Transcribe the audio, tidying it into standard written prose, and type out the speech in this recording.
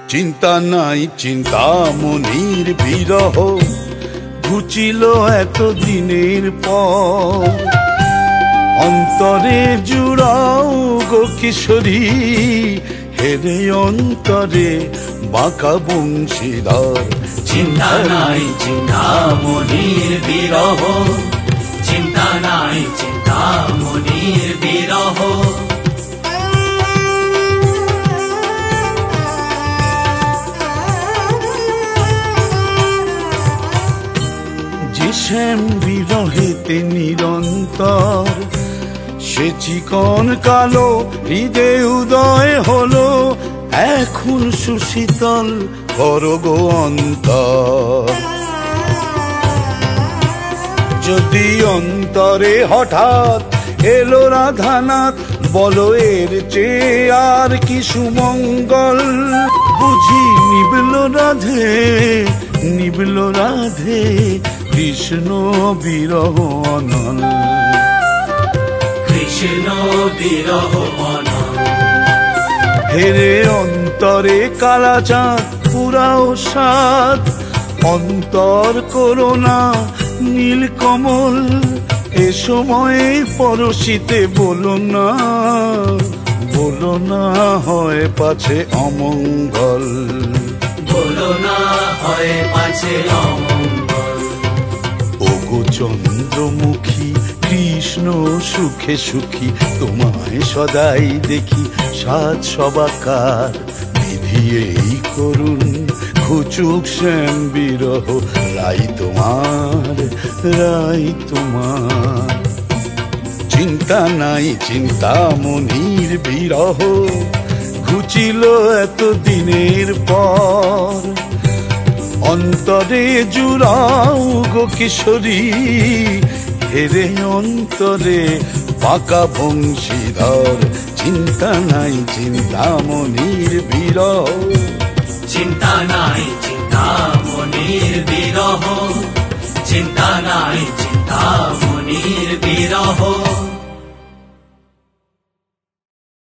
চিন্তা নাই চিন্তামণির বিরহ ঘুচিল এত দিনের পর। অন্তরে জুড়াও গো কিশোরী, হেরে অন্তরে বাঁকা বংশীধর। চিন্তা নাই চিন্তামণির বিরহ, চিন্তা নাই চিন্তামণির বিরহ। যে শ্যাম বিরহেতে নিরন্তর, সে চিকন কালো হৃদয় উদয় হলো। এখন সুশীতল করো গো অন্তর। যদি অন্তরে হঠাৎ এলো রাধানাথ, বলো এর চেয়ে আর কি সুমঙ্গল। বুঝি নিবল রাধে, নিবল রাধে কৃষ্ণ বিরহ অনল। কৃষ্ণ বিরহ অনল। হেরে অন্তরে কালা চাঁদ পুরাও সাত, অন্তর করোনা নীল কমল। এ সময়ে পরশিতে বলো না, বলো না হয় পাছে অমঙ্গল। বলো না হয় পাছে অমঙ্গল। ওগো চন্দ্রমুখী কৃষ্ণ সুখে সুখী, তোমায় সদাই দেখি সাত সবাকার। বিধি এই করুন ঘুচুক শ্যাম বিরহ, রাই তোমার, রাই তোমার। চিন্তা নাই চিন্তামণির বিরহ ঘুচিল এত দিনের পর। অন্তরে জুড়াও গো কিশোরী, হেরে অন্তরে বাঁকা বংশীধর। চিন্তা নাই চিন্তামণির বিরহ, চিন্তা নাই চিন্তামণির বিরহ, চিন্তা নাই চিন্তামণির বিরহ।